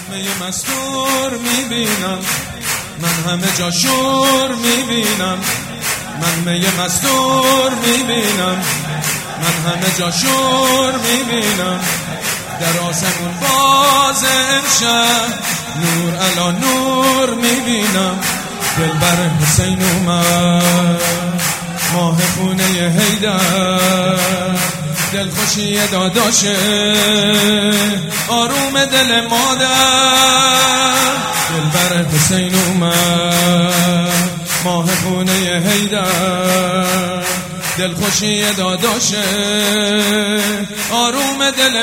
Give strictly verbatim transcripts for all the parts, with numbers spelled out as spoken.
همه مستور میبینم، من همه جا شور میبینم، من همه مستور میبینم، من همه جا شور میبینم. در آسمون باز امشب نور علا نور میبینم. دلبر حسین اومد، ماه خونه حیدر، دلخوشی داداشه، آروم دل مادر. دلبر حسین اومد، ماه خونه حیدر، دلخوشی داداشه، آروم دل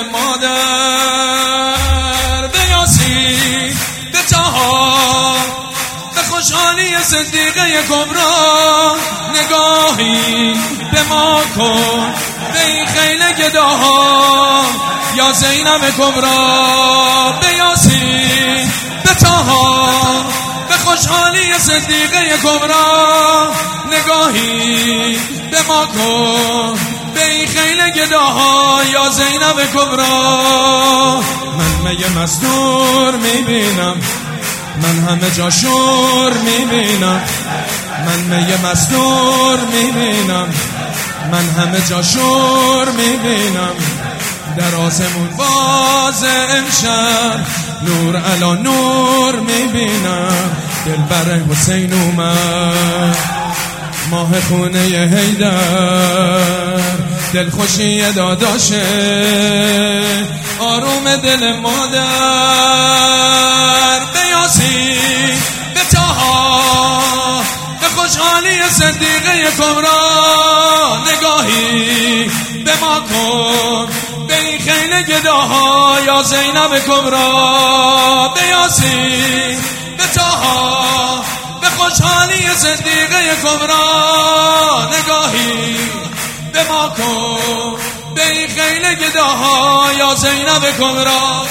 مادر. به یاسین به طه به خوشحالی صدیقه کبرا نگاهی به ما کن، به این خیل گداها یا زینب کبرا. به یاسین به طه به خوشحالی صدیقه کبرا نگاهی به ما کن، به این خیل گداها یا زینب کبرا. من می مستور میبینم، من همه جا شور میبینم، من می مستور میبینم، من همه جا شور میبینم. در آسمون باز امشب نور علا نور میبینم. دلبر حسین اومد، ماه خونه حیدر، دلخوشی داداشه، آروم دل مادر. به یاسین به طه به خوشحالی صدیقه کبرا نگاهی به ما کن، به این خیل گداها یا زینب کبرا. به یاسین به طه به خوشحالی صدیقه کبرا نگاهی به ما کن، به این خیل گداها یا زینب کبرا.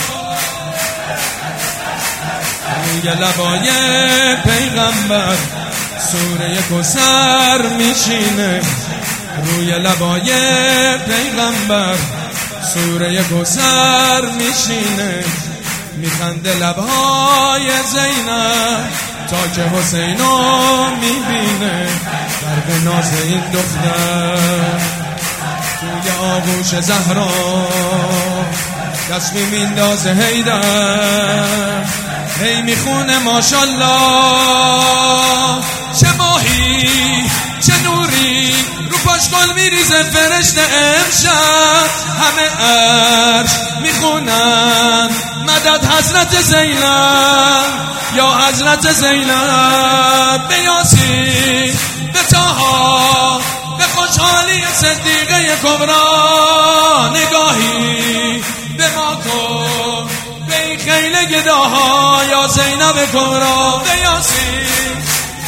روی لبای پیغمبر سوره کوثر میشینه، روی لبای پیغمبر سوره کوثر میشینه. میخنده لبهای زینب تا که حسینو میبینه. برق ناز این دختر توی آغوش زهرا، دست میندازه حیدر، هی میخونه ماشالله. چه ماهی چه نوری رو پاش گل میریزه فرشته امشب. همه عرش میخونن مدد حضرت زینب یا حضرت زینب. به یاسین به طه به خوشحالی صدیقه کبرا نگاهی به ما کن، به این خیل گداها یا زینب کبرا. به یاسین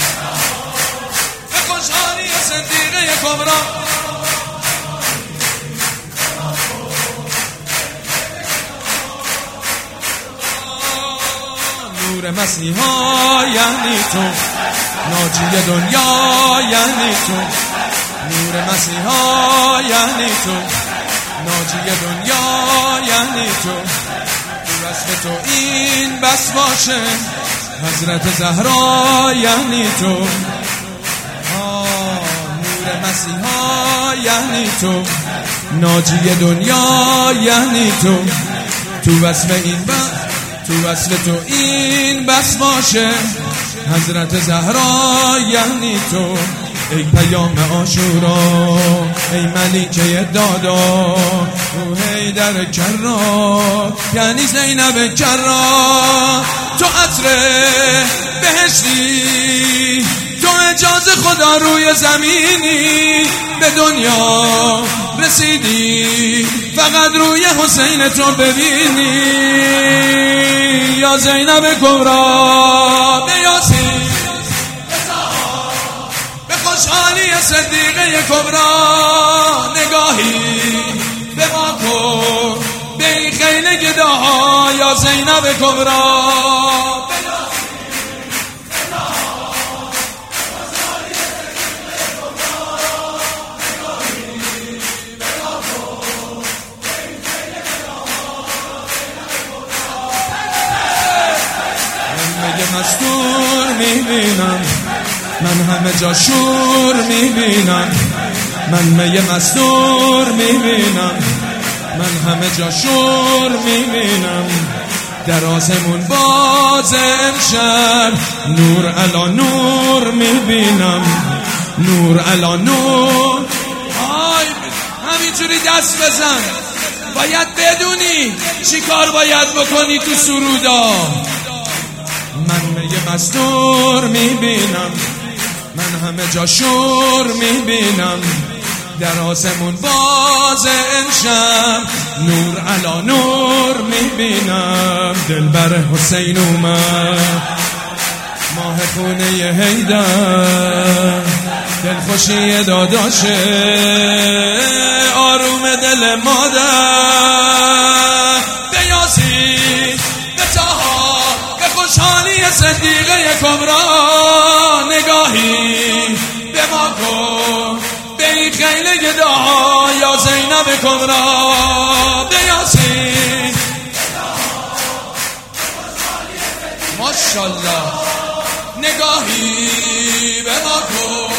به خوشحالی صدیقه کبرا. نور مسیحا یعنی تو، ناجی دنیا یعنی تو. نور مسیحا یعنی تو، ناجی دنیا یعنی تو. وصف تو این بس باشه، حضرت زهرا یعنی تو. نور مسیحا یعنی تو، ناجی دنیا یعنی تو. تو وصف این بس تو وصف تو این بس باشه، حضرت زهرا یعنی تو. ای پیام عاشورا، ای ملیکه دادا، او حیدر کرا یعنی زینب کرا. تو عطر بهشتی، تو اجازه خدا روی زمینی، به دنیا رسیدی فقط روی حسین تو ببینی یا زینب کبرا. به یاسین به خوشحالی صدیقه کبرا نگاهی به ما کن، به این خیل گداها یا زینب کبرا. مستور میبینم، من همه جا شور میبینم، من می مستور میبینم، من همه جا شور میبینم. در آسمون باز امشب نور علا نور میبینم، نور علا نور. آی همینجوری دست بزن، باید بدونی چی کار باید بکنی تو سرودا. من می مستور میبینم، من همه جا شور میبینم. در آسمون باز امشب نور علا نور میبینم. دلبر حسین اومد، ماه خونه حیدر، دلخوشی داداشه، آروم دل مادر. به یاسین، به طاها، به خوشحالی صدیقه کبرا نگاهی به ما کن، به این خیل گداها یا زینب کبرا. به یاسین ماشالله نگاهی به ما کن.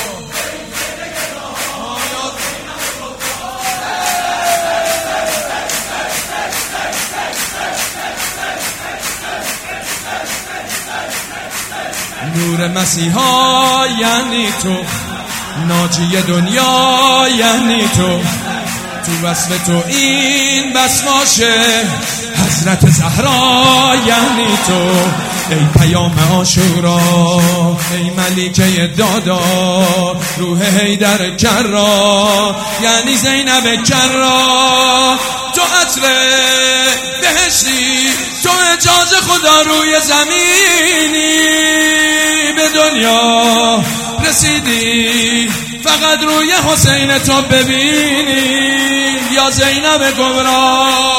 نور مسیحا یعنی تو، ناجی دنیا یعنی تو، تو وصف تو این بس باشه. حضرت زهرا یعنی تو، ای پیام عاشورا، ای ملیکه دادا، روح حیدر کرا یعنی زینب کرا. تو عطر بهشتی، تو اجازه خدا روی زمینی، به دنیا رسیدی فقط روی حسین تو ببینی یا زینب کبرا.